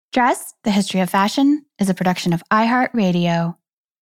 Dress, The History of Fashion is a production of iHeartRadio.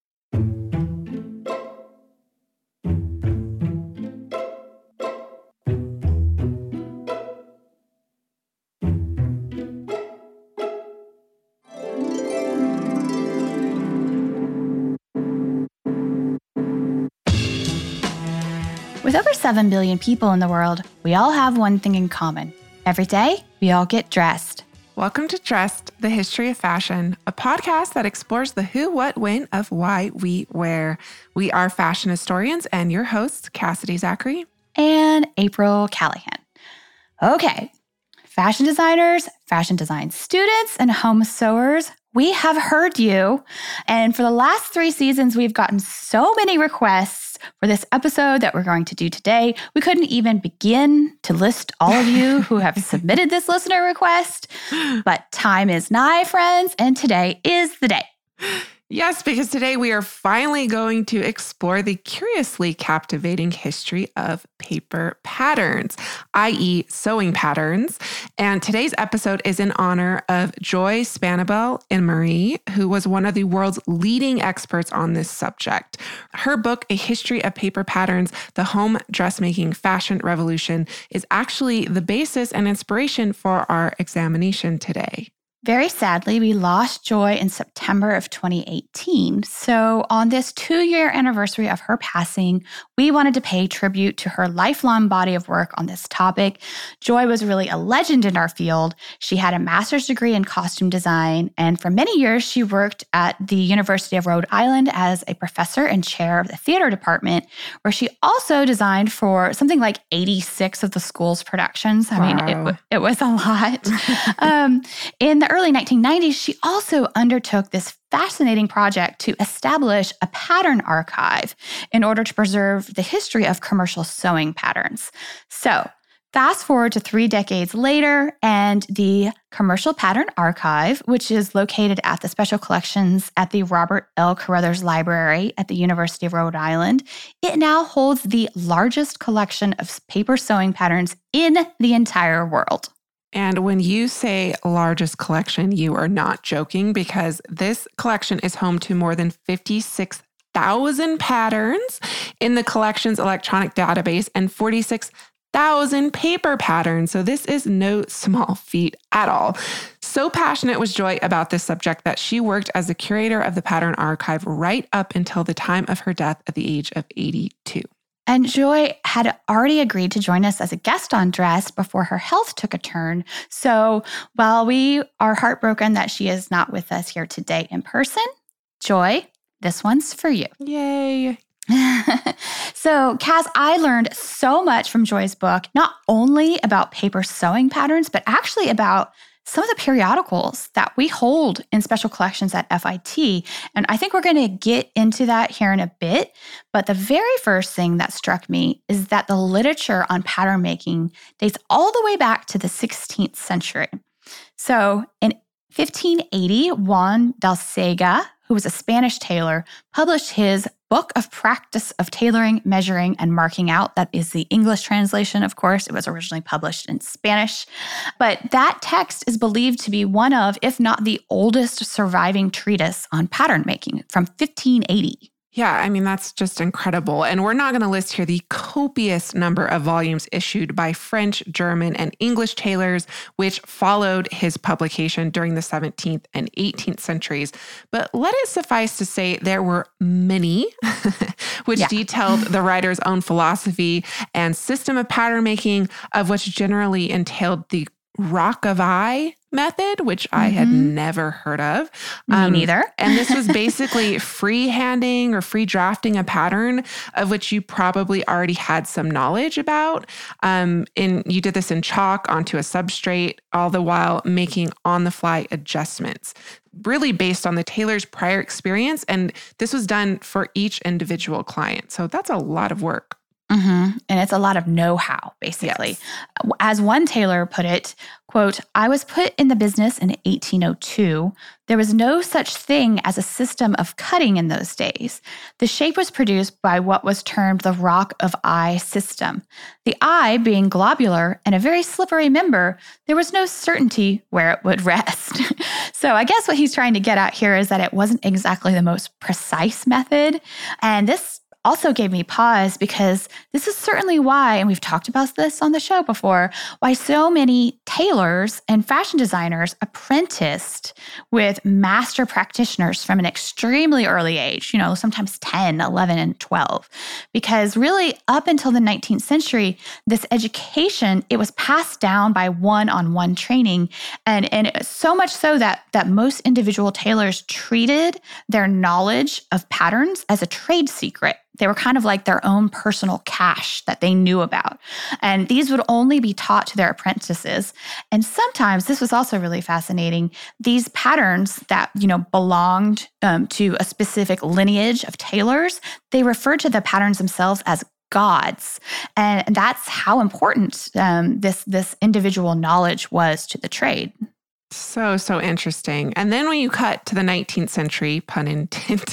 With over 7 billion people in the world, we all have one thing in common. Every day, we all get dressed. Welcome to Dressed, The History of Fashion, a podcast that explores the who, what, when of why we wear. We are fashion historians and your hosts, Cassidy Zachary and April Callahan. Okay, fashion designers, fashion design students, and home sewers, we have heard you. And for the last 3 seasons, we've gotten so many requests for this episode that we're going to do today. We couldn't even begin to list all of you who have submitted this listener request, but time is nigh, friends, and today is the day. Yes, because today we are finally going to explore the curiously captivating history of paper patterns, i.e. sewing patterns. And today's episode is in honor of Joy Spanabel Emery, who was one of the world's leading experts on this subject. Her book, A History of Paper Patterns, The Home Dressmaking Fashion Revolution, is actually the basis and inspiration for our examination today. Very sadly, we lost Joy in September of 2018. So on this 2-year anniversary of her passing, we wanted to pay tribute to her lifelong body of work on this topic. Joy was really a legend in our field. She had a master's degree in costume design, and for many years, she worked at the University of Rhode Island as a professor and chair of the theater department, where she also designed for something like 86 of the school's productions. I mean, it was a lot. In the early 1990s, she also undertook this fascinating project to establish a pattern archive in order to preserve the history of commercial sewing patterns. So, fast forward to 3 decades later, and the Commercial Pattern Archive, which is located at the Special Collections at the Robert L. Carruthers Library at the University of Rhode Island, it now holds the largest collection of paper sewing patterns in the entire world. And when you say largest collection, you are not joking, because this collection is home to more than 56,000 patterns in the collection's electronic database and 46,000 paper patterns. So this is no small feat at all. So passionate was Joy about this subject that she worked as the curator of the Pattern Archive right up until the time of her death at the age of 82. And Joy had already agreed to join us as a guest on Dressed before her health took a turn. So while we are heartbroken that she is not with us here today in person, Joy, this one's for you. Yay. So, Cass, I learned so much from Joy's book, not only about paper sewing patterns, but actually about some of the periodicals that we hold in special collections at FIT. And I think we're going to get into that here in a bit. But the very first thing that struck me is that the literature on pattern making dates all the way back to the 16th century. So in 1580, Juan de Alcega, who was a Spanish tailor, published his Book of Practice of Tailoring, Measuring, and Marking Out. That is the English translation, of course. It was originally published in Spanish. But that text is believed to be one of, if not the oldest surviving treatise on pattern making from 1580. Yeah, I mean, that's just incredible. And we're not going to list here the copious number of volumes issued by French, German, and English tailors, which followed his publication during the 17th and 18th centuries. But let it suffice to say there were many, which detailed the writer's own philosophy and system of pattern making, of which generally entailed the Rockavie method, which I had never heard of. Me neither. And this was basically freehanding or free drafting a pattern of which you probably already had some knowledge about. You did this in chalk onto a substrate, all the while making on-the-fly adjustments, really based on the tailor's prior experience. And this was done for each individual client. So that's a lot of work. And it's a lot of know-how, basically. Yes. As one tailor put it, quote, "I was put in the business in 1802. There was no such thing as a system of cutting in those days. The shape was produced by what was termed the rock of eye system. The eye being globular and a very slippery member, there was no certainty where it would rest." So I guess what he's trying to get at here is that it wasn't exactly the most precise method. And this also gave me pause because this is certainly why, and we've talked about this on the show before, why so many tailors and fashion designers apprenticed with master practitioners from an extremely early age, sometimes 10, 11, and 12. Because really, up until the 19th century, this education, it was passed down by one-on-one training. And so much so that most individual tailors treated their knowledge of patterns as a trade secret. They were kind of like their own personal cache that they knew about. And these would only be taught to their apprentices. And sometimes, this was also really fascinating, these patterns that, belonged to a specific lineage of tailors, they referred to the patterns themselves as gods. And that's how important this individual knowledge was to the trade. So interesting. And then when you cut to the 19th century, pun intended,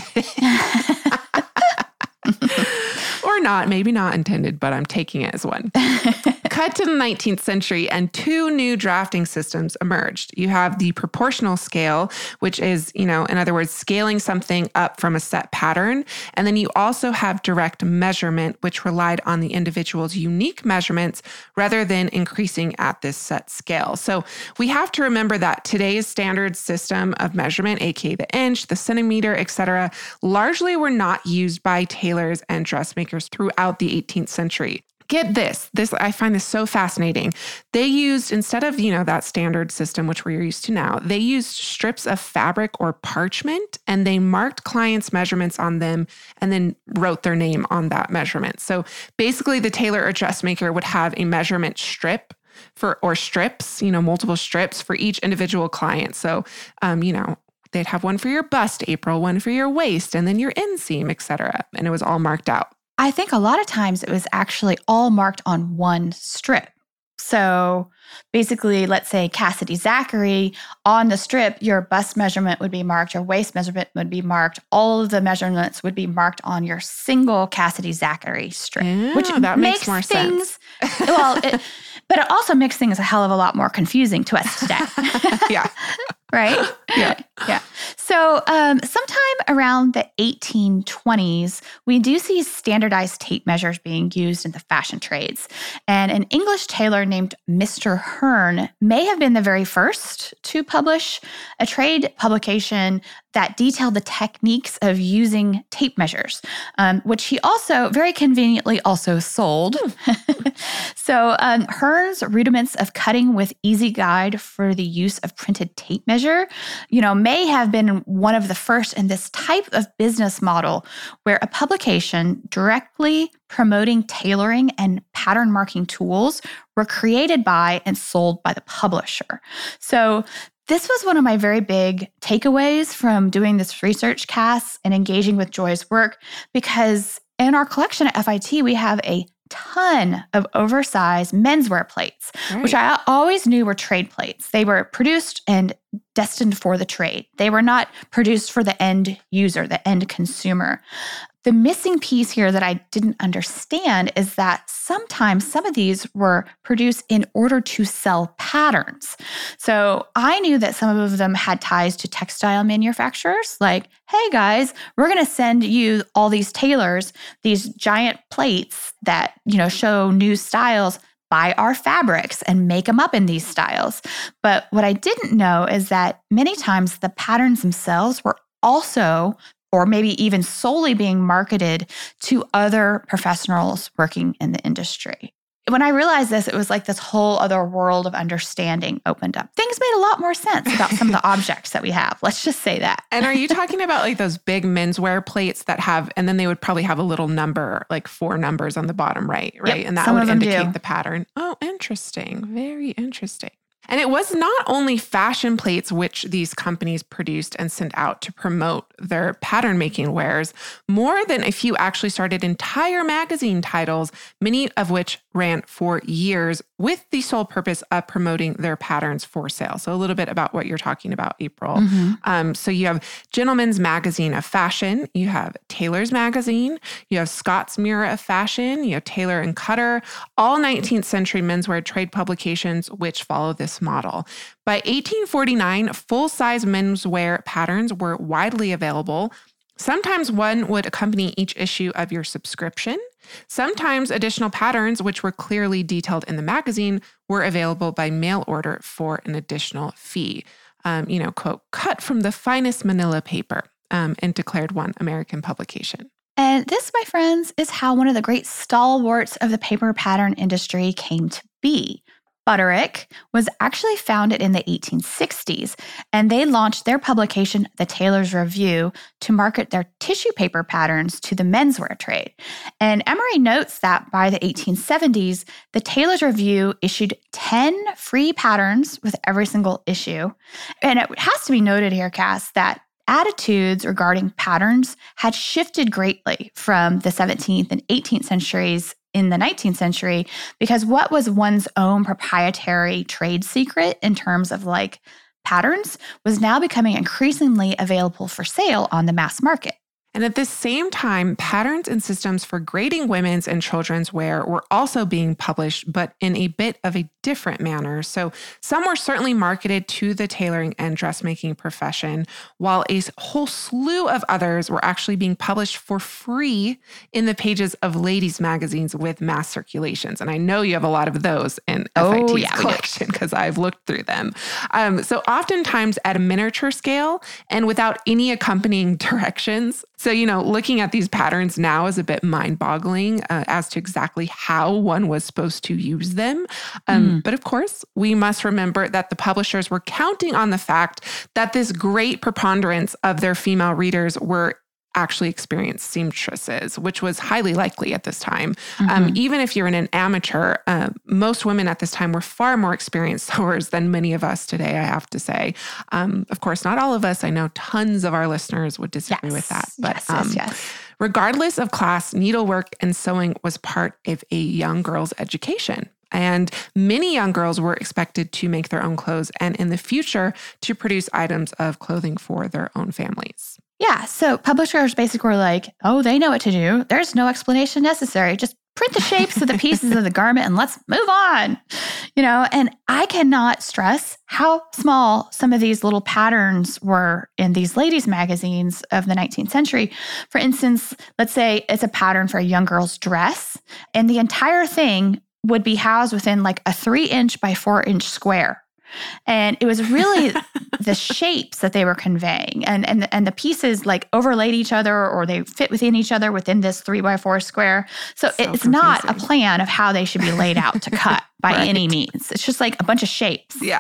or not, maybe not intended, but I'm taking it as one. Cut to the 19th century and two new drafting systems emerged. You have the proportional scale, which is, in other words, scaling something up from a set pattern. And then you also have direct measurement, which relied on the individual's unique measurements rather than increasing at this set scale. So we have to remember that today's standard system of measurement, aka the inch, the centimeter, etc., largely were not used by tailors and dressmakers throughout the 18th century. Get this, I find this so fascinating. They used, instead of, that standard system, which we're used to now, they used strips of fabric or parchment, and they marked clients' measurements on them and then wrote their name on that measurement. So basically the tailor or dressmaker would have a measurement strip or strips, multiple strips for each individual client. So, they'd have one for your bust, April, one for your waist, and then your inseam, etc. And it was all marked out. I think a lot of times it was actually all marked on one strip. So basically, let's say Cassidy Zachary, on the strip, your bust measurement would be marked, your waist measurement would be marked, all of the measurements would be marked on your single Cassidy Zachary strip. Yeah, which that makes more sense. But it also makes things a hell of a lot more confusing to us today. Yeah. Right? Yeah. Yeah. So sometime around the 1820s, we do see standardized tape measures being used in the fashion trades. And an English tailor named Mr. Hearn may have been the very first to publish a trade publication that detailed the techniques of using tape measures, which he also very conveniently also sold. So Hearn's Rudiments of Cutting with Easy Guide for the Use of Printed Tape Measure, may have been one of the first in this type of business model where a publication directly promoting tailoring and pattern marking tools were created by and sold by the publisher. So this was one of my very big takeaways from doing this research, Cass, and engaging with Joy's work, because in our collection at FIT, we have a ton of oversized menswear plates, right, which I always knew were trade plates. They were produced and destined for the trade. They were not produced for the end user, the end consumer. The missing piece here that I didn't understand is that sometimes some of these were produced in order to sell patterns. So I knew that some of them had ties to textile manufacturers, like, hey guys, we're going to send you, all these tailors, these giant plates that, show new styles. Buy our fabrics and make them up in these styles. But what I didn't know is that many times the patterns themselves were also, or maybe even solely, being marketed to other professionals working in the industry. When I realized this, it was like this whole other world of understanding opened up. Things made a lot more sense about some of the objects that we have. Let's just say that. And are you talking about like those big menswear plates that have, and then they would probably have a little number, like 4 numbers on the bottom right? Yep, and that would indicate the pattern. Oh, interesting. Very interesting. And it was not only fashion plates which these companies produced and sent out to promote their pattern making wares. More than a few actually started entire magazine titles, many of which ran for years with the sole purpose of promoting their patterns for sale. So a little bit about what you're talking about, April. So you have Gentleman's Magazine of Fashion, you have Taylor's Magazine, you have Scott's Mirror of Fashion, you have Taylor and Cutter, all 19th century menswear trade publications which follow this model. By 1849, full-size menswear patterns were widely available. Sometimes one would accompany each issue of your subscription. Sometimes additional patterns, which were clearly detailed in the magazine, were available by mail order for an additional fee. Quote, cut from the finest manila paper, and declared one American publication. And this, my friends, is how one of the great stalwarts of the paper pattern industry came to be. Butterick was actually founded in the 1860s, and they launched their publication, The Tailor's Review, to market their tissue paper patterns to the menswear trade. And Emery notes that by the 1870s, The Tailor's Review issued 10 free patterns with every single issue. And it has to be noted here, Cass, that attitudes regarding patterns had shifted greatly from the 17th and 18th centuries in the 19th century, because what was one's own proprietary trade secret in terms of like patterns was now becoming increasingly available for sale on the mass market. And at the same time, patterns and systems for grading women's and children's wear were also being published, but in a bit of a different manner. So some were certainly marketed to the tailoring and dressmaking profession, while a whole slew of others were actually being published for free in the pages of ladies' magazines with mass circulations. And I know you have a lot of those in FIT's collection because I've looked through them. So oftentimes at a miniature scale and without any accompanying directions. So, looking at these patterns now is a bit mind-boggling as to exactly how one was supposed to use them. But of course, we must remember that the publishers were counting on the fact that this great preponderance of their female readers were actually experienced seamstresses, which was highly likely at this time. Even if you're an amateur, most women at this time were far more experienced sewers than many of us today, I have to say. Of course, not all of us. I know tons of our listeners would disagree with that. But yes. Regardless of class, needlework and sewing was part of a young girl's education. And many young girls were expected to make their own clothes and in the future to produce items of clothing for their own families. Yeah, so publishers basically were like, oh, they know what to do. There's no explanation necessary. Just print the shapes of the pieces of the garment and let's move on. And I cannot stress how small some of these little patterns were in these ladies' magazines of the 19th century. For instance, let's say it's a pattern for a young girl's dress, and the entire thing would be housed within like a 3-inch by 4-inch square. And it was really the shapes that they were conveying. And the pieces like overlaid each other, or they fit within each other within this 3x4 square. So it's confusing. Not a plan of how they should be laid out to cut by any means. It's just like a bunch of shapes. Yeah.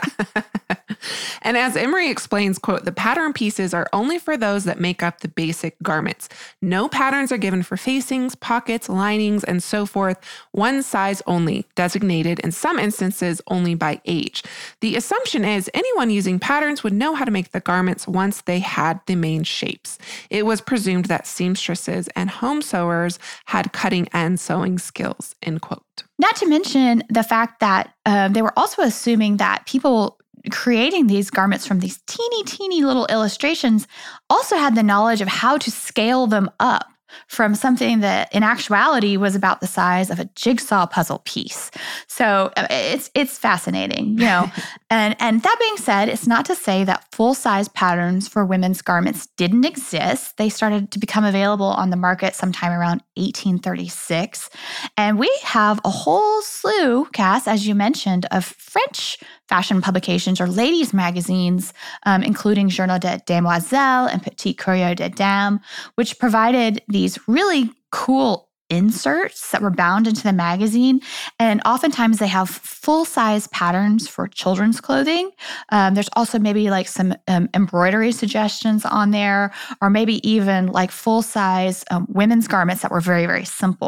And as Emery explains, quote, the pattern pieces are only for those that make up the basic garments. No patterns are given for facings, pockets, linings, and so forth. One size only, designated in some instances only by age. The assumption is anyone using patterns would know how to make the garments once they had the main shapes. It was presumed that seamstresses and home sewers had cutting and sewing skills, end quote. Not to mention the fact that they were also assuming that people creating these garments from these teeny little illustrations also had the knowledge of how to scale them up from something that in actuality was about the size of a jigsaw puzzle piece. So it's fascinating, And that being said, it's not to say that full-size patterns for women's garments didn't exist. They started to become available on the market sometime around 1836. And we have a whole slew, Cass, as you mentioned, of French fashion publications or ladies' magazines, including Journal de Demoiselles and Petit Courrier des Dames, which provided these really cool inserts that were bound into the magazine. And oftentimes they have full-size patterns for children's clothing. There's also maybe like some embroidery suggestions on there, or maybe even like full-size women's garments that were very, very simple.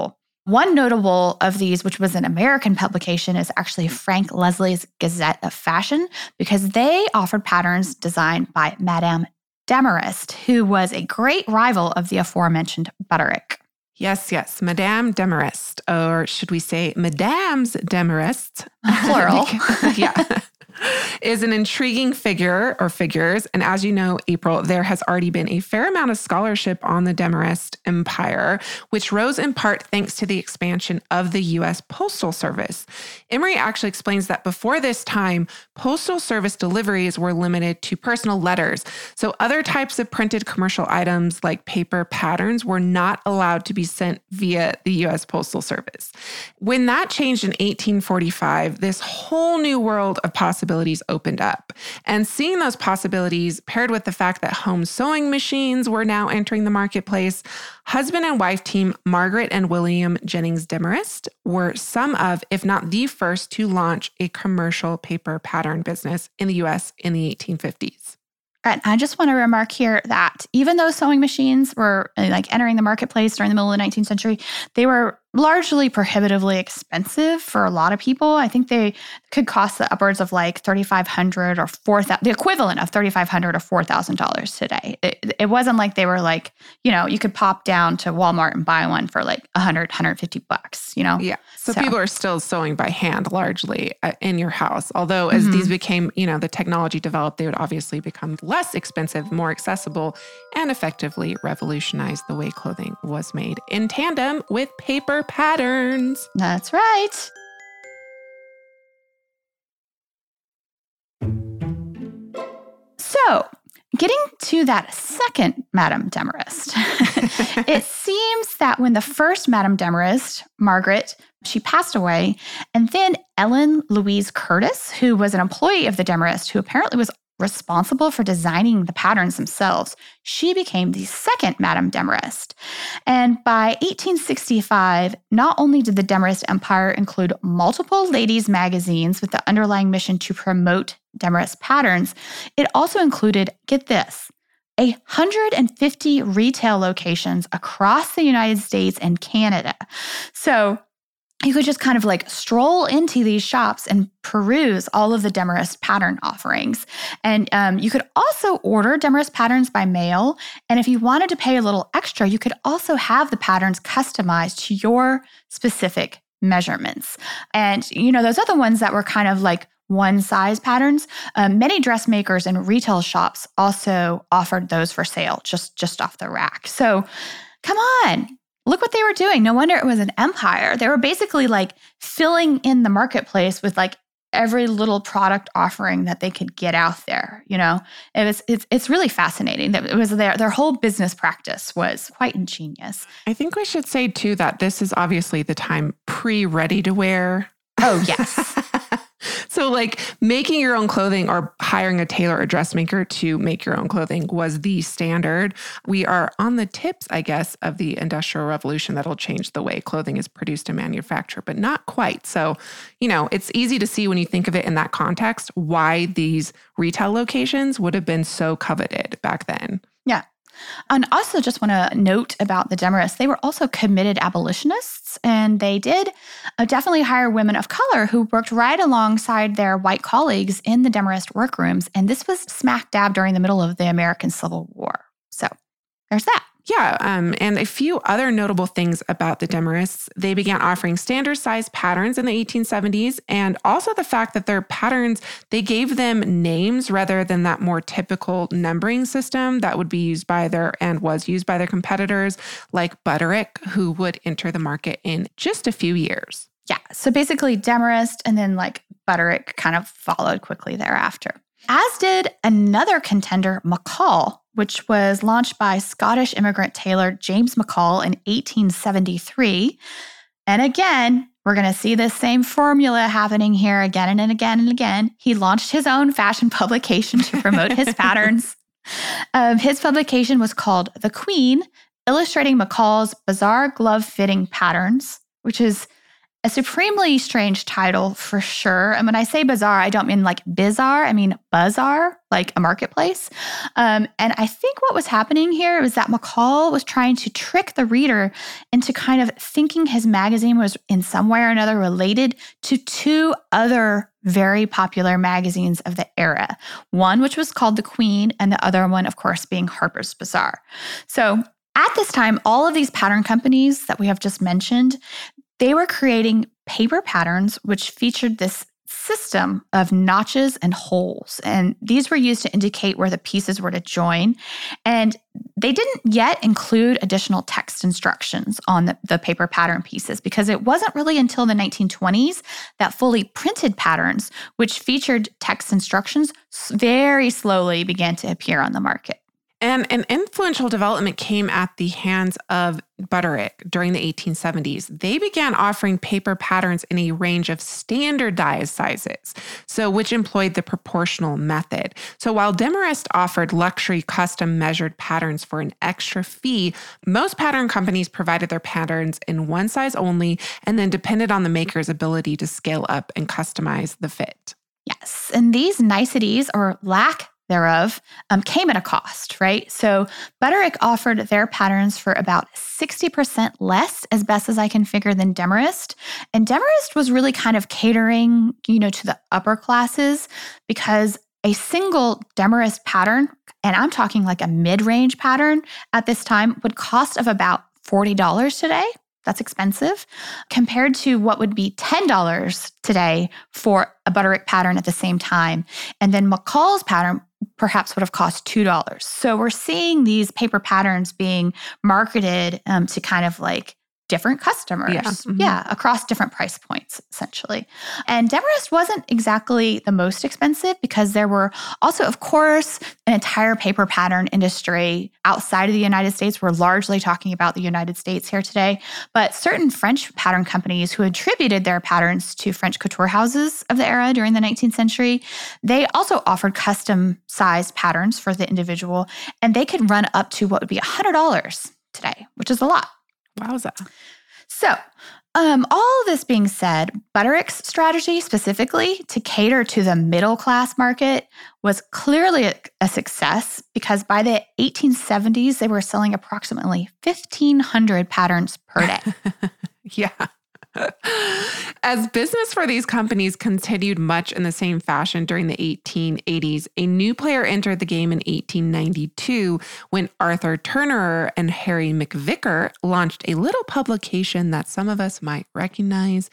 One notable of these, which was an American publication, is actually Frank Leslie's Gazette of Fashion, because they offered patterns designed by Madame Demarest, who was a great rival of the aforementioned Butterick. Yes, Madame Demarest, or should we say Madame's Demarest? Plural. Yeah. Is an intriguing figure or figures. And as you know, April, there has already been a fair amount of scholarship on the Demarest Empire, which rose in part thanks to the expansion of the U.S. Postal Service. Emery actually explains that before this time, Postal Service deliveries were limited to personal letters. So other types of printed commercial items like paper patterns were not allowed to be sent via the U.S. Postal Service. When that changed in 1845, this whole new world of possibilities opened up. And seeing those possibilities paired with the fact that home sewing machines were now entering the marketplace, husband and wife team Margaret and William Jennings Demarest were some of, if not the first, to launch a commercial paper pattern business in the U.S. in the 1850s. And I just want to remark here that even though sewing machines were entering the marketplace during the middle of the 19th century, they were largely prohibitively expensive for a lot of people. I think they could cost the upwards of $3,500 or $4,000, the equivalent of $3,500 or $4,000 today. It wasn't like they were you could pop down to Walmart and buy one for $100, $150, Yeah. So people are still sewing by hand largely in your house. Although as these became, the technology developed, they would obviously become less expensive, more accessible, and effectively revolutionize the way clothing was made in tandem with paper patterns. That's right. So, getting to that second Madame Demarest, it seems that when the first Madame Demarest, Margaret, she passed away, and then Ellen Louise Curtis, who was an employee of the Demarest, who apparently was responsible for designing the patterns themselves, she became the second Madame Demarest. And by 1865, not only did the Demarest Empire include multiple ladies' magazines with the underlying mission to promote Demarest patterns, it also included, get this, 150 retail locations across the United States and Canada. So you could just kind of stroll into these shops and peruse all of the Demarest pattern offerings. And you could also order Demarest patterns by mail. And if you wanted to pay a little extra, you could also have the patterns customized to your specific measurements. And, those other ones that were kind of one-size patterns, many dressmakers and retail shops also offered those for sale just off the rack. So come on. Look what they were doing. No wonder it was an empire. They were basically filling in the marketplace with every little product offering that they could get out there. It's really fascinating. It was their whole business practice was quite ingenious. I think we should say too that this is obviously the time pre-ready to wear. Oh, yes. So making your own clothing or hiring a tailor or dressmaker to make your own clothing was the standard. We are on the tips, I guess, of the Industrial Revolution that'll change the way clothing is produced and manufactured, but not quite. So, it's easy to see when you think of it in that context, why these retail locations would have been so coveted back then. Yeah. And also just want to note about the Demarists, they were also committed abolitionists, and they did definitely hire women of color who worked right alongside their white colleagues in the Demarest workrooms. And this was smack dab during the middle of the American Civil War. So there's that. Yeah, and a few other notable things about the Demarists. They began offering standard-sized patterns in the 1870s, and also the fact that their patterns, they gave them names rather than that more typical numbering system that would be used by was used by their competitors, like Butterick, who would enter the market in just a few years. Yeah, so basically Demarest and then Butterick kind of followed quickly thereafter. As did another contender, McCall, which was launched by Scottish immigrant tailor James McCall in 1873. And again, we're going to see this same formula happening here again and again and again. He launched his own fashion publication to promote his patterns. His publication was called The Queen, illustrating McCall's bizarre glove-fitting patterns, which is A supremely strange title for sure. And when I say bizarre, I don't mean like bizarre. I mean bazaar, like a marketplace. And I think what was happening here was that McCall was trying to trick the reader into kind of thinking his magazine was in some way or another related to two other very popular magazines of the era. One, which was called The Queen, and the other one, of course, being Harper's Bazaar. So at this time, all of these pattern companies that we have just mentioned, they were creating paper patterns which featured this system of notches and holes. And these were used to indicate where the pieces were to join. And they didn't yet include additional text instructions on the paper pattern pieces because it wasn't really until the 1920s that fully printed patterns, which featured text instructions, very slowly began to appear on the market. And an influential development came at the hands of Butterick during the 1870s. They began offering paper patterns in a range of standardized sizes, which employed the proportional method. So while Demarest offered luxury custom measured patterns for an extra fee, most pattern companies provided their patterns in one size only and then depended on the maker's ability to scale up and customize the fit. Yes, and these niceties or lack thereof came at a cost, right? So Butterick offered their patterns for about 60% less, as best as I can figure, than Demarest. And Demarest was really kind of catering, to the upper classes because a single Demarest pattern, and I'm talking like a mid-range pattern at this time, would cost of about $40 today. That's expensive compared to what would be $10 today for a Butterick pattern at the same time. And then McCall's pattern perhaps would have cost $2. So we're seeing these paper patterns being marketed to kind of like different customers. Yeah. Mm-hmm. Yeah, across different price points, essentially. And Demarest wasn't exactly the most expensive because there were also, of course, an entire paper pattern industry outside of the United States. We're largely talking about the United States here today. But certain French pattern companies who attributed their patterns to French couture houses of the era during the 19th century, they also offered custom-sized patterns for the individual, and they could run up to what would be $100 today, which is a lot. Wowza. So, all of this being said, Butterick's strategy specifically to cater to the middle class market was clearly a success because by the 1870s, they were selling approximately 1,500 patterns per day. Yeah. As business for these companies continued much in the same fashion during the 1880s, a new player entered the game in 1892 when Arthur Turner and Harry McVicker launched a little publication that some of us might recognize.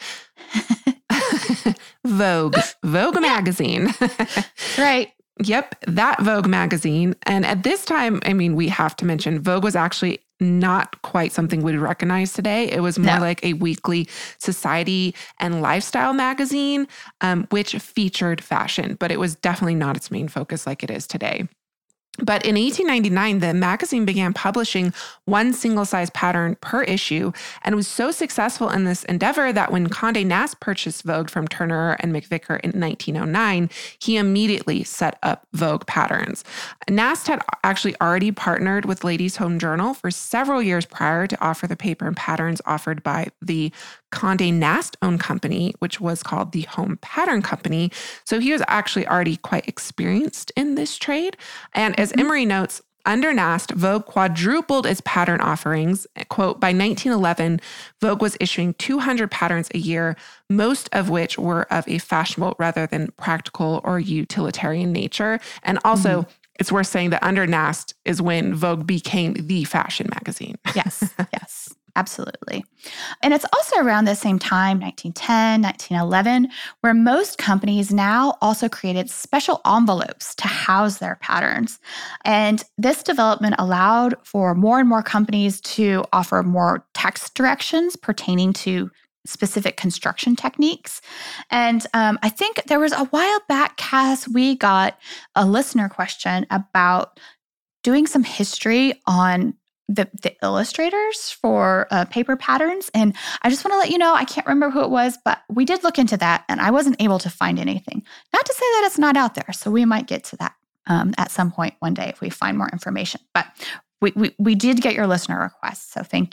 Vogue magazine. Right. Yep, that Vogue magazine. And at this time, we have to mention Vogue was actually not quite something we'd recognize today. It was more like a weekly society and lifestyle magazine, which featured fashion, but it was definitely not its main focus like it is today. But in 1899, the magazine began publishing one single-size pattern per issue and was so successful in this endeavor that when Condé Nast purchased Vogue from Turner and McVicker in 1909, he immediately set up Vogue patterns. Nast had actually already partnered with Ladies' Home Journal for several years prior to offer the paper and patterns offered by the Condé Nast-owned company, which was called the Home Pattern Company. So he was actually already quite experienced in this trade. And as Emery notes, under Nast, Vogue quadrupled its pattern offerings. Quote, by 1911, Vogue was issuing 200 patterns a year, most of which were of a fashionable rather than practical or utilitarian nature. And also, it's worth saying that under Nast is when Vogue became the fashion magazine. Yes, yes. Absolutely. And it's also around the same time, 1910, 1911, where most companies now also created special envelopes to house their patterns. And this development allowed for more and more companies to offer more text directions pertaining to specific construction techniques. And I think there was a while back, Cass, we got a listener question about doing some history on the illustrators for paper patterns. And I just want to let you know, I can't remember who it was, but we did look into that and I wasn't able to find anything. Not to say that it's not out there. So we might get to that at some point one day if we find more information. But we did get your listener request. So thank you.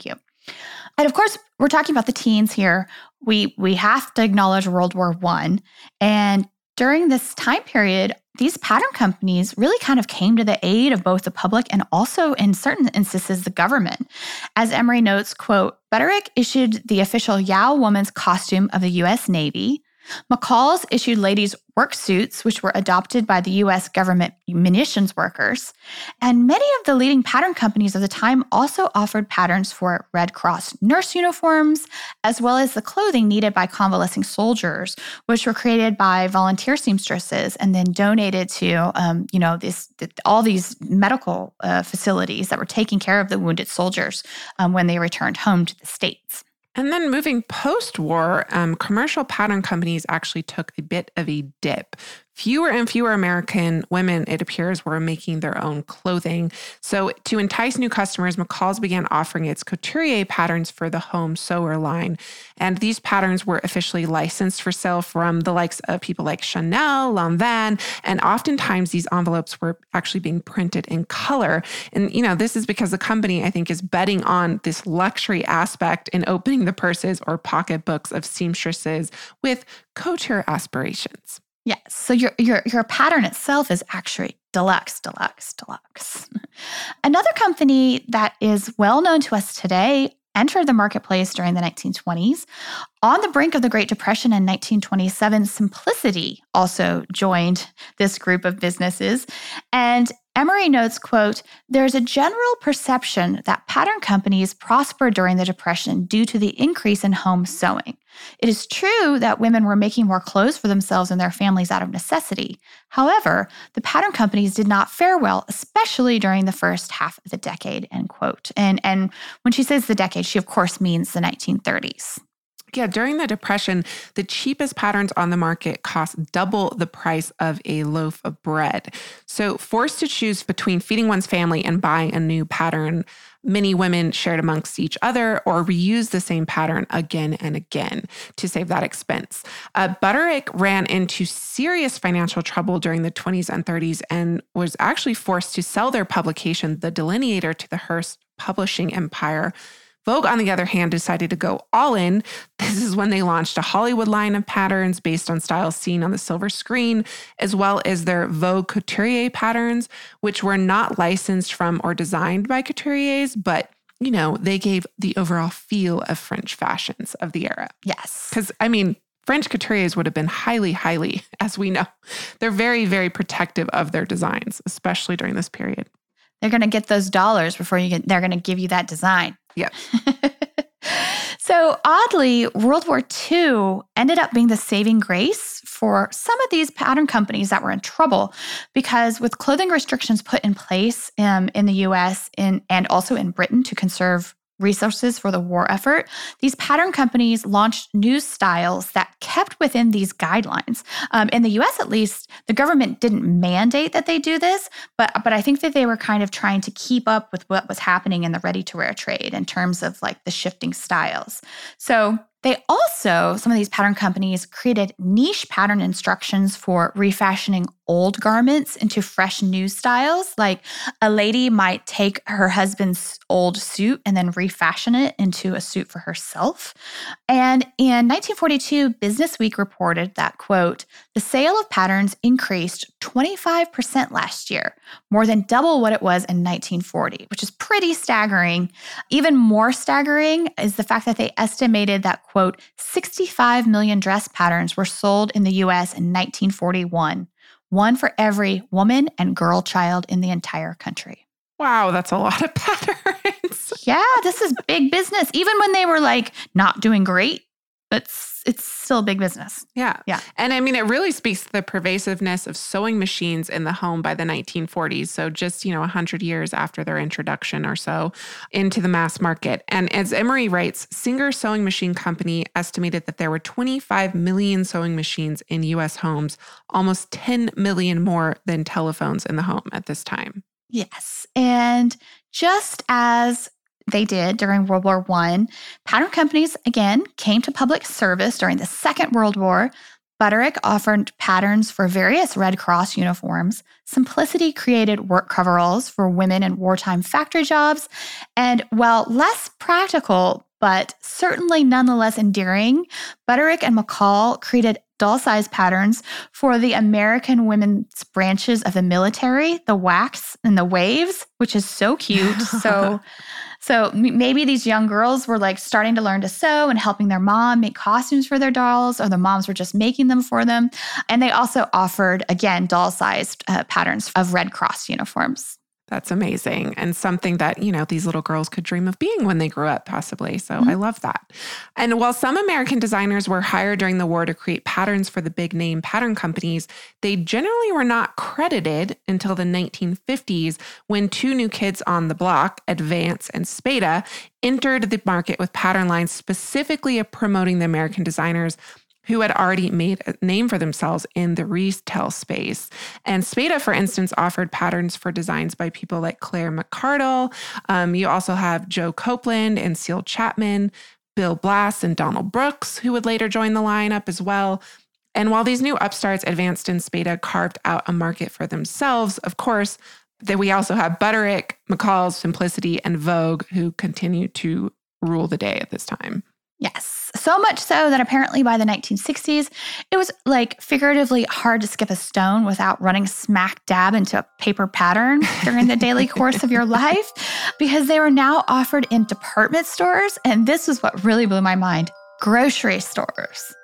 And of course, we're talking about the teens here. We have to acknowledge World War I. And during this time period, these pattern companies really kind of came to the aid of both the public and also, in certain instances, the government. As Emery notes, quote, Butterick issued the official Yao woman's costume of the U.S. Navy. McCall's issued ladies' work suits, which were adopted by the U.S. government munitions workers. And many of the leading pattern companies of the time also offered patterns for Red Cross nurse uniforms, as well as the clothing needed by convalescing soldiers, which were created by volunteer seamstresses and then donated to, all these medical facilities that were taking care of the wounded soldiers when they returned home to the States. And then moving post-war, commercial pattern companies actually took a bit of a dip. Fewer and fewer American women, it appears, were making their own clothing. So to entice new customers, McCall's began offering its couturier patterns for the home sewer line. And these patterns were officially licensed for sale from the likes of people like Chanel, Lanvin, and oftentimes these envelopes were actually being printed in color. And, this is because the company, I think, is betting on this luxury aspect in opening the purses or pocketbooks of seamstresses with couture aspirations. Yes. So your pattern itself is actually deluxe. Another company that is well known to us today entered the marketplace during the 1920s. On the brink of the Great Depression in 1927, Simplicity also joined this group of businesses. And Emery notes, quote, there's a general perception that pattern companies prospered during the Depression due to the increase in home sewing. It is true that women were making more clothes for themselves and their families out of necessity. However, the pattern companies did not fare well, especially during the first half of the decade, end quote. And when she says the decade, she of course means the 1930s. Yeah, during the Depression, the cheapest patterns on the market cost double the price of a loaf of bread. So forced to choose between feeding one's family and buying a new pattern, many women shared amongst each other or reused the same pattern again and again to save that expense. Butterick ran into serious financial trouble during the 20s and 30s and was actually forced to sell their publication, The Delineator, to the Hearst publishing empire. Vogue, on the other hand, decided to go all in. This is when they launched a Hollywood line of patterns based on styles seen on the silver screen, as well as their Vogue couturier patterns, which were not licensed from or designed by couturiers, but, they gave the overall feel of French fashions of the era. Yes. Because, French couturiers would have been highly, as we know, they're very, very protective of their designs, especially during this period. They're going to get those dollars before they're going to give you that design. Yep. So oddly, World War II ended up being the saving grace for some of these pattern companies that were in trouble because with clothing restrictions put in place in the U.S. and also in Britain to conserve resources for the war effort, these pattern companies launched new styles that kept within these guidelines. In the U.S., at least, the government didn't mandate that they do this, but I think that they were kind of trying to keep up with what was happening in the ready-to-wear trade in terms of like the shifting styles. So some of these pattern companies created niche pattern instructions for refashioning old garments into fresh new styles. Like a lady might take her husband's old suit and then refashion it into a suit for herself. And in 1942, Business Week reported that, quote, the sale of patterns increased 25% last year, more than double what it was in 1940, which is pretty staggering. Even more staggering is the fact that they estimated that, quote, 65 million dress patterns were sold in the U.S. in 1941, one for every woman and girl child in the entire country. Wow, that's a lot of patterns. Yeah, this is big business. Even when they were like not doing great, it's still big business. Yeah. And it really speaks to the pervasiveness of sewing machines in the home by the 1940s. So just, 100 years after their introduction or so into the mass market. And as Emery writes, Singer Sewing Machine Company estimated that there were 25 million sewing machines in U.S. homes, almost 10 million more than telephones in the home at this time. Yes. And just as they did during World War I, pattern companies, again, came to public service during the Second World War, Butterick offered patterns for various Red Cross uniforms. Simplicity created work coveralls for women in wartime factory jobs. And while less practical, but certainly nonetheless endearing, Butterick and McCall created doll-sized patterns for the American women's branches of the military, the WACs and the WAVES, which is so cute. So maybe these young girls were like starting to learn to sew and helping their mom make costumes for their dolls, or the moms were just making them for them. And they also offered, again, doll-sized patterns of Red Cross uniforms. That's amazing. And something that, these little girls could dream of being when they grew up, possibly. So I love that. And while some American designers were hired during the war to create patterns for the big name pattern companies, they generally were not credited until the 1950s when two new kids on the block, Advance and Spada, entered the market with pattern lines specifically promoting the American designers who had already made a name for themselves in the retail space. And Spada, for instance, offered patterns for designs by people like Claire McCardle. You also have Joe Copeland and Seal Chapman, Bill Blass and Donald Brooks, who would later join the lineup as well. And while these new upstarts Advanced and Spada carved out a market for themselves, of course, that we also have Butterick, McCall, Simplicity, and Vogue, who continue to rule the day at this time. Yes. So much so that apparently by the 1960s, it was like figuratively hard to skip a stone without running smack dab into a paper pattern during the daily course of your life, because they were now offered in department stores. And this is what really blew my mind: grocery stores.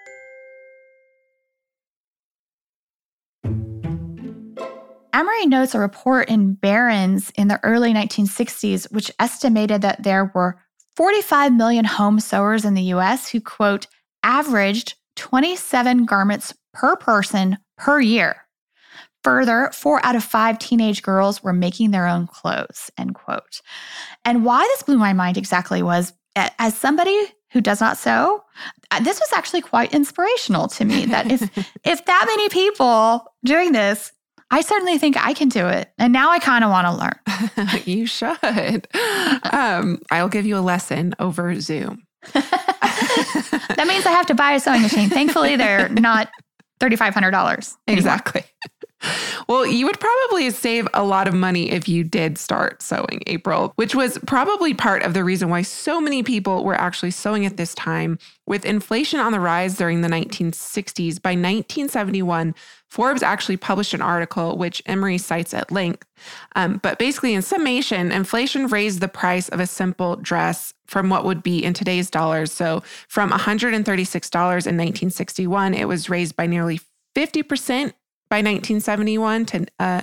Emery notes a report in Barron's in the early 1960s, which estimated that there were 45 million home sewers in the U.S. who, quote, averaged 27 garments per person per year. Further, 4 out of 5 teenage girls were making their own clothes, end quote. And why this blew my mind exactly was, as somebody who does not sew, this was actually quite inspirational to me, that if that many people doing this, I certainly think I can do it. And now I kind of want to learn. You should. I'll give you a lesson over Zoom. That means I have to buy a sewing machine. Thankfully, they're not $3,500. Exactly. Well, you would probably save a lot of money if you did start sewing, April, which was probably part of the reason why so many people were actually sewing at this time. With inflation on the rise during the 1960s, by 1971, Forbes actually published an article which Emery cites at length. But basically, in summation, inflation raised the price of a simple dress from what would be in today's dollars. So from $136 in 1961, it was raised by nearly 50% by 1971 to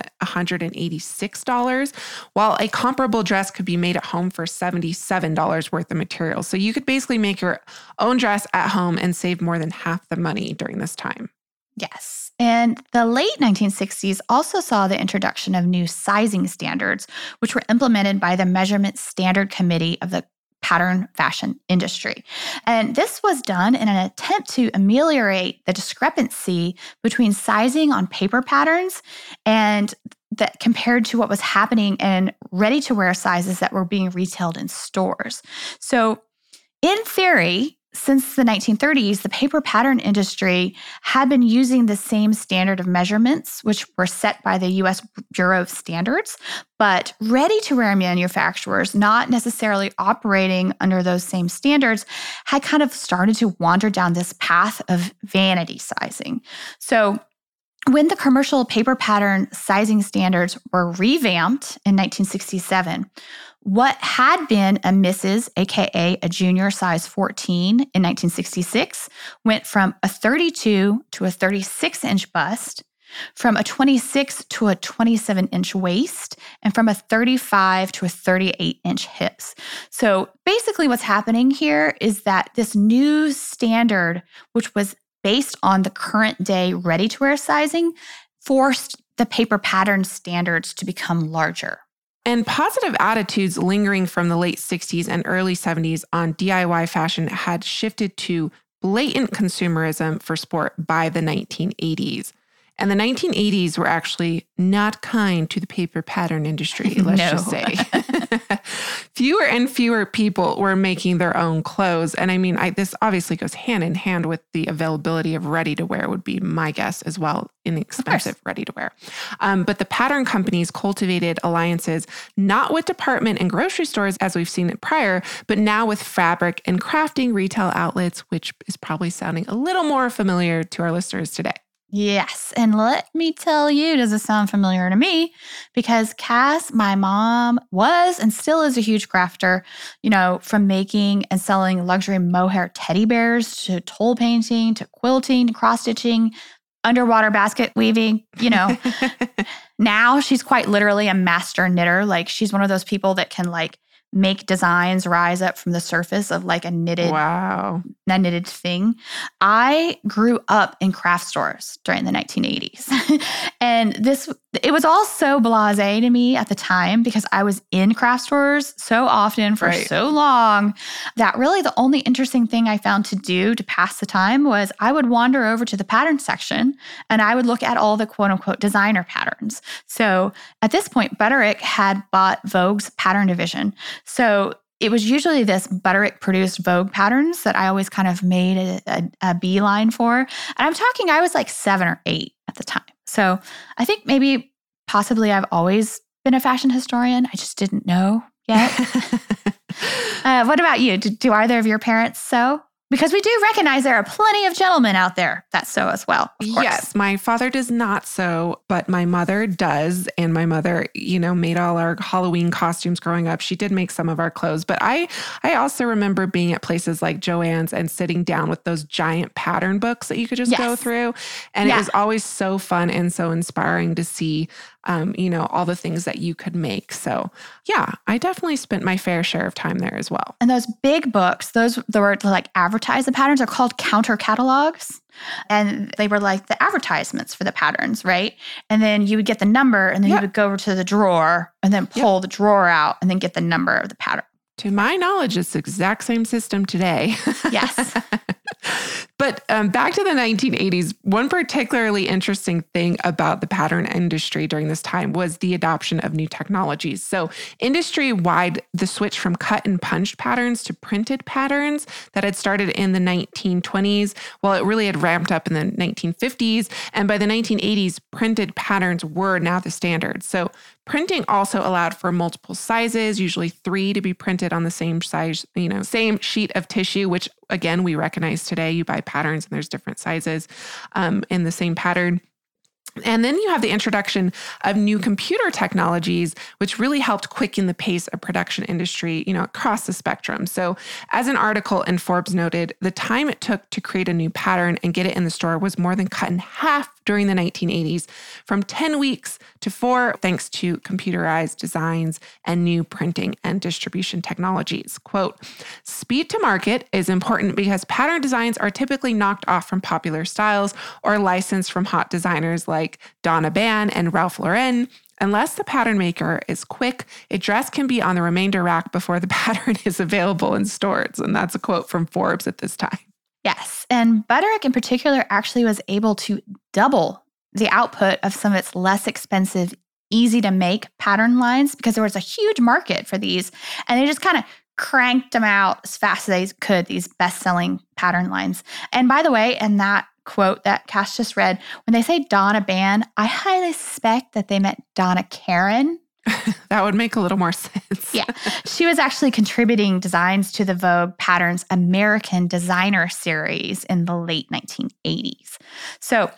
$186, while a comparable dress could be made at home for $77 worth of materials. So you could basically make your own dress at home and save more than half the money during this time. Yes. And the late 1960s also saw the introduction of new sizing standards, which were implemented by the Measurement Standard Committee of the pattern fashion industry. And this was done in an attempt to ameliorate the discrepancy between sizing on paper patterns and that compared to what was happening in ready-to-wear sizes that were being retailed in stores. So in theory, since the 1930s, the paper pattern industry had been using the same standard of measurements, which were set by the U.S. Bureau of Standards, but ready-to-wear manufacturers, not necessarily operating under those same standards, had kind of started to wander down this path of vanity sizing. So when the commercial paper pattern sizing standards were revamped in 1967, what had been a Mrs., aka a junior size 14 in 1966, went from a 32 to a 36-inch bust, from a 26 to a 27-inch waist, and from a 35 to a 38-inch hips. So basically what's happening here is that this new standard, which was based on the current day ready-to-wear sizing, forced the paper pattern standards to become larger. And positive attitudes lingering from the late 60s and early 70s on DIY fashion had shifted to blatant consumerism for sport by the 1980s. And the 1980s were actually not kind to the paper pattern industry, let's just say. Fewer and fewer people were making their own clothes. And I mean, this obviously goes hand in hand with the availability of ready-to-wear would be my guess as well, inexpensive ready-to-wear. But the pattern companies cultivated alliances not with department and grocery stores as we've seen it prior, but now with fabric and crafting retail outlets, which is probably sounding a little more familiar to our listeners today. Yes. And let me tell you, does it sound familiar to me? Because Cass, my mom, was and still is a huge crafter, from making and selling luxury mohair teddy bears to toll painting to quilting to cross-stitching, underwater basket weaving, Now she's quite literally a master knitter. Like she's one of those people that can make designs rise up from the surface of a knitted thing. I grew up in craft stores during the 1980s. And it was all so blasé to me at the time because I was in craft stores so often for so long that really the only interesting thing I found to do to pass the time was I would wander over to the pattern section and I would look at all the quote unquote designer patterns. So at this point, Butterick had bought Vogue's pattern division. So it was usually this Butterick produced Vogue patterns that I always kind of made a beeline for. And I was 7 or 8 at the time. So I think possibly I've always been a fashion historian. I just didn't know yet. What about you? Do either of your parents sew? Because we do recognize there are plenty of gentlemen out there that sew as well, of course. Yes, my father does not sew, but my mother does. And my mother, made all our Halloween costumes growing up. She did make some of our clothes. But I also remember being at places like Joann's and sitting down with those giant pattern books that you could just go through. And it was always so fun and so inspiring to see all the things that you could make. So yeah, I definitely spent my fair share of time there as well. And those big books, those were to advertise the patterns, are called counter catalogs. And they were the advertisements for the patterns, right? And then you would get the number and then you would go over to the drawer and then pull the drawer out and then get the number of the pattern. To my knowledge, it's the exact same system today. Yes. But back to the 1980s, one particularly interesting thing about the pattern industry during this time was the adoption of new technologies. So industry-wide, the switch from cut and punched patterns to printed patterns that had started in the 1920s, it really had ramped up in the 1950s. And by the 1980s, printed patterns were now the standard. So printing also allowed for multiple sizes, usually 3 to be printed on the same size, same sheet of tissue, which again, we recognize today. You buy patterns and there's different sizes in the same pattern. And then you have the introduction of new computer technologies, which really helped quicken the pace of production industry, across the spectrum. So as an article in Forbes noted, the time it took to create a new pattern and get it in the store was more than cut in half during the 1980s, from 10 weeks to 4, thanks to computerized designs and new printing and distribution technologies. Quote, speed to market is important because pattern designs are typically knocked off from popular styles or licensed from hot designers like Donna Bann and Ralph Lauren. Unless the pattern maker is quick, a dress can be on the remainder rack before the pattern is available in stores. And that's a quote from Forbes at this time. Yes. And Butterick in particular actually was able to double the output of some of its less expensive, easy to make pattern lines because there was a huge market for these. And they just kind of cranked them out as fast as they could, these best-selling pattern lines. And by the way, in that quote that Cass just read, when they say Donna Bann, I highly suspect that they meant Donna Karan. That would make a little more sense. Yeah. She was actually contributing designs to the Vogue Patterns American Designer Series in the late 1980s. So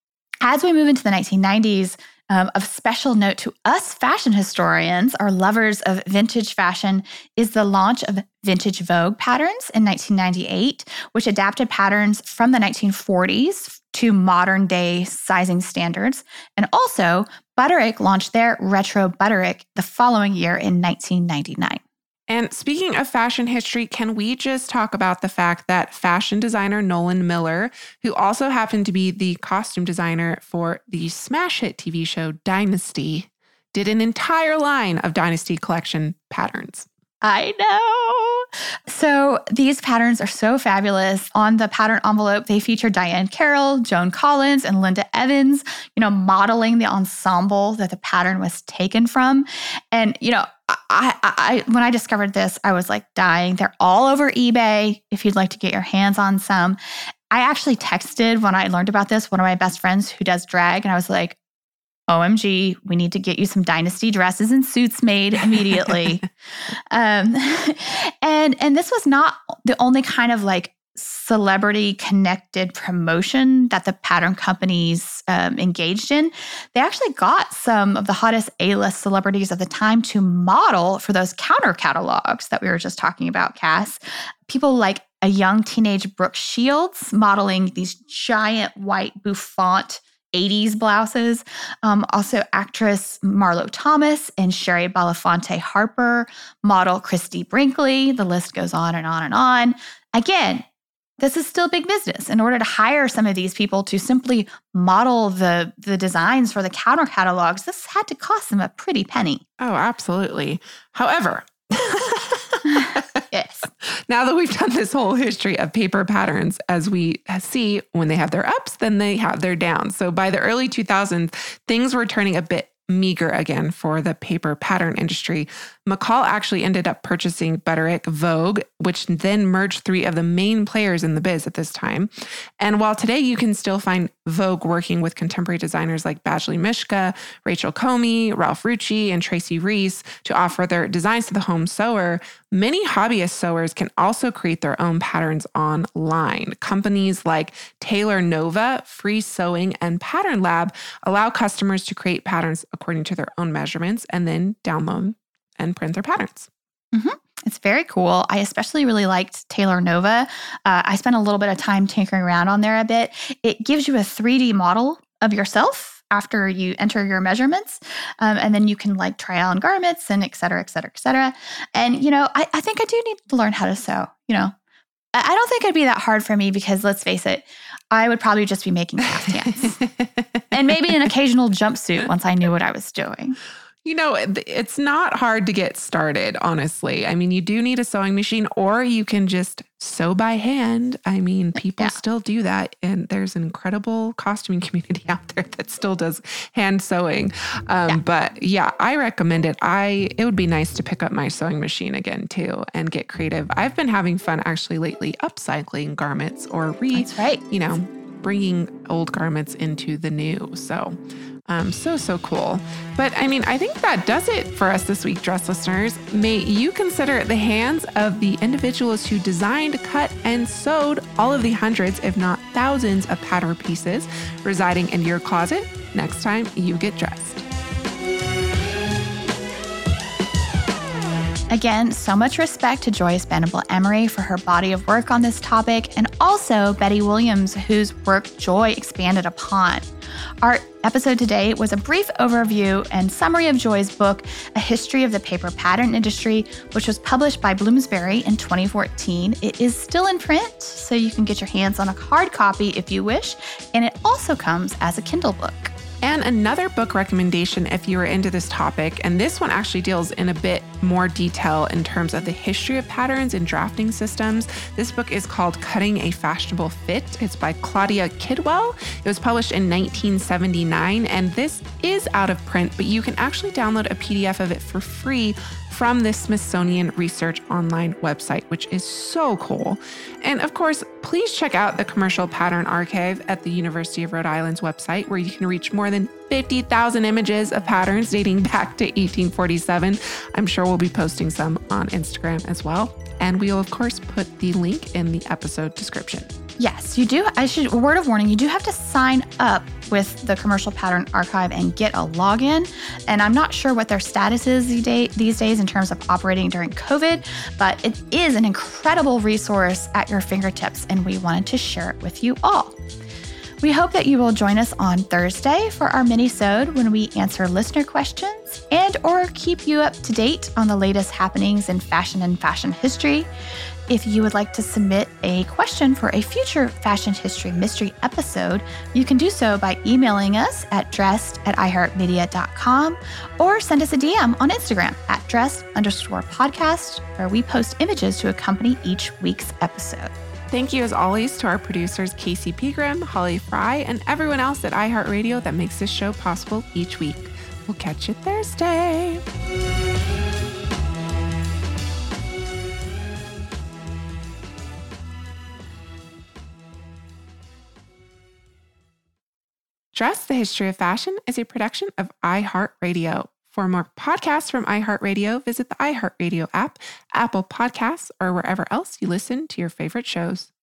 as we move into the 1990s, of special note to us fashion historians, our lovers of vintage fashion, is the launch of Vintage Vogue Patterns in 1998, which adapted patterns from the 1940s to modern day sizing standards. And also, Butterick launched their Retro Butterick the following year in 1999. And speaking of fashion history, can we just talk about the fact that fashion designer Nolan Miller, who also happened to be the costume designer for the smash hit TV show Dynasty, did an entire line of Dynasty collection patterns? I know. So these patterns are so fabulous. On the pattern envelope, they feature Diane Carroll, Joan Collins, and Linda Evans, modeling the ensemble that the pattern was taken from. And, I when I discovered this, I was like dying. They're all over eBay if you'd like to get your hands on some. I actually texted when I learned about this, one of my best friends who does drag, and I was like, OMG, we need to get you some Dynasty dresses and suits made immediately. And this was not the only kind of like celebrity connected promotion that the pattern companies engaged in. They actually got some of the hottest A-list celebrities of the time to model for those counter catalogs that we were just talking about, Cass. People like a young teenage Brooke Shields modeling these giant white bouffant 80s blouses. Also actress Marlo Thomas and Sherry Belafonte Harper, model Christy Brinkley. The list goes on and on and on. Again, this is still big business. In order to hire some of these people to simply model the designs for the counter catalogs, this had to cost them a pretty penny. Oh, absolutely. However, yes. Now that we've done this whole history of paper patterns, as we see, when they have their ups, then they have their downs. So by the early 2000s, things were turning a bit meager again for the paper pattern industry. McCall actually ended up purchasing Butterick Vogue, which then merged three of the main players in the biz at this time. And while today you can still find Vogue working with contemporary designers like Badgley Mischka, Rachel Comey, Ralph Rucci, and Tracy Reese to offer their designs to the home sewer, many hobbyist sewers can also create their own patterns online. Companies like Taylor Nova, Free Sewing, and Pattern Lab allow customers to create patterns according to their own measurements and then download and print their patterns. Mm-hmm. It's very cool. I especially really liked Taylor Nova. I spent a little bit of time tinkering around on there a bit. It gives you a 3D model of yourself after you enter your measurements. And then you can like try on garments and et cetera, et cetera, et cetera. And, I think I do need to learn how to sew. I don't think it'd be that hard for me because let's face it, I would probably just be making caftans and maybe an occasional jumpsuit once I knew what I was doing. It's not hard to get started, honestly. I mean, you do need a sewing machine or you can just sew by hand. I mean, people still do that. And there's an incredible costuming community out there that still does hand sewing. But yeah, I recommend it. It would be nice to pick up my sewing machine again too and get creative. I've been having fun actually lately upcycling garments or bringing old garments into the new. So so cool. But I mean, I think that does it for us this week, dress listeners. May you consider the hands of the individuals who designed, cut, and sewed all of the hundreds, if not thousands, of pattern pieces residing in your closet next time you get dressed. Again, so much respect to Joyce Venable-Emery for her body of work on this topic, and also Betty Williams, whose work Joy expanded upon. Our episode today was a brief overview and summary of Joy's book, A History of the Paper Pattern Industry, which was published by Bloomsbury in 2014. It is still in print, so you can get your hands on a hard copy if you wish, and it also comes as a Kindle book. And another book recommendation if you are into this topic, and this one actually deals in a bit more detail in terms of the history of patterns and drafting systems. This book is called Cutting a Fashionable Fit. It's by Claudia Kidwell. It was published in 1979, and this is out of print, but you can actually download a PDF of it for free from the Smithsonian Research Online website, which is so cool. And of course, please check out the Commercial Pattern Archive at the University of Rhode Island's website, where you can reach more than 50,000 images of patterns dating back to 1847. I'm sure we'll be posting some on Instagram as well. And we'll, of course, put the link in the episode description. Yes, you do. A word of warning, you do have to sign up with the Commercial Pattern Archive and get a login. And I'm not sure what their status is these days in terms of operating during COVID, but it is an incredible resource at your fingertips, and we wanted to share it with you all. We hope that you will join us on Thursday for our mini-sode when we answer listener questions and or keep you up to date on the latest happenings in fashion and fashion history. If you would like to submit a question for a future Fashion History Mystery episode, you can do so by emailing us at dressed@iheartmedia.com or send us a DM on Instagram at dressed_podcast, where we post images to accompany each week's episode. Thank you as always to our producers, Casey Pegram, Holly Fry, and everyone else at iHeartRadio that makes this show possible each week. We'll catch you Thursday. Dress, the History of Fashion is a production of iHeartRadio. For more podcasts from iHeartRadio, visit the iHeartRadio app, Apple Podcasts, or wherever else you listen to your favorite shows.